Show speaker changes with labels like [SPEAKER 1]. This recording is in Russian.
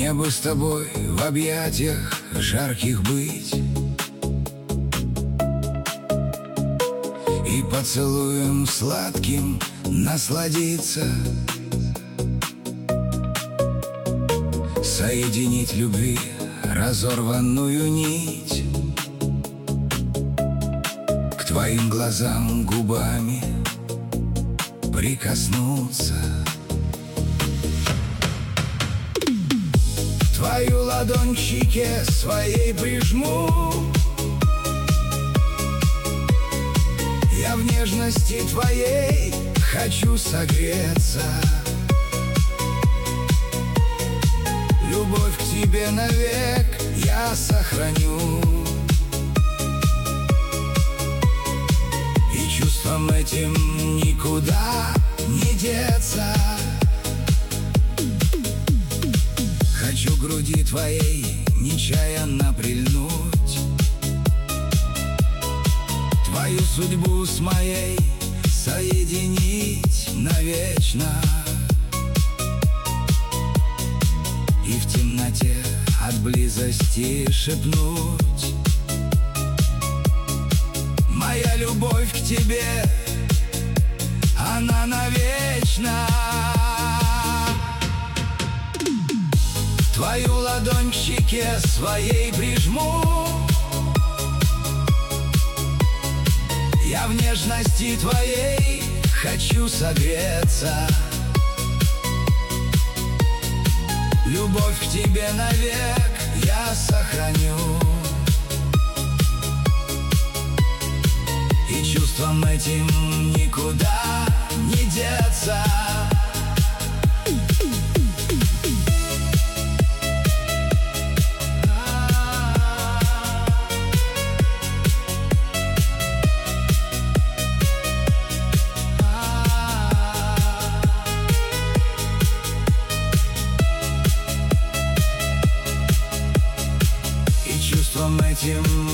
[SPEAKER 1] Мне бы с тобой в объятиях жарких быть и поцелуем сладким насладиться, соединить любви разорванную нить, к твоим глазам губами прикоснуться, твою ладонь к щеке своей прижму. Я в нежности твоей хочу согреться, любовь к тебе навек я сохраню, и чувством этим никуда не деться. Хочу к груди твоей нечаянно прильнуть, твою судьбу с моей соединить навечно, и в темноте от близости шепнуть: моя любовь к тебе, она навечно. Твою ладонь к щеке своей прижму. Я в нежности твоей хочу согреться, любовь к тебе навек я сохраню, и чувством этим никуда не деться. Чувством этим